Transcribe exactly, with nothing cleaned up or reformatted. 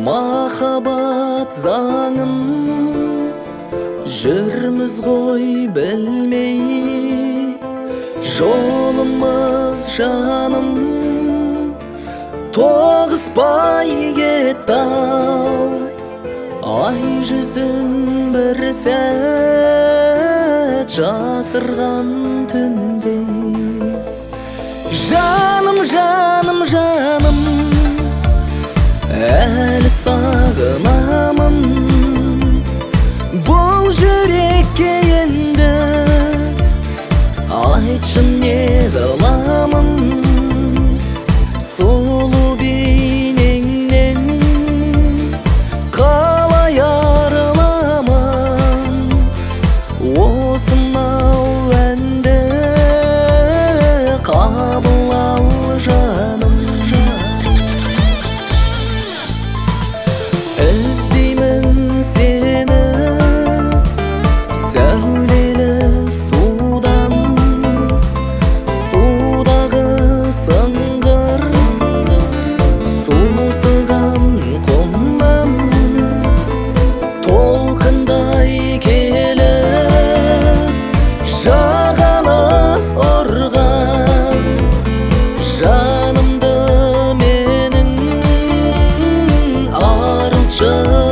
Махаббат заңын жүрміз ғой білмей, жолымыз жаным тоғыспай кетті-ау. Ай жүзін бір сәт жасырған түндей. Жаным, жаным, жаным, әлі сағынамын. Бұл жүрекке енді айтшы не қыламын. Сұлу бейнеңнен қалай арыламын. Осынау әнді қабыл ал жаным, жаным. Іздеймін сені сәулелі судан, судағы сыңғыр сусыған құмнан, толқындай келіп жағаны ұрған жанымды менің арылтшы.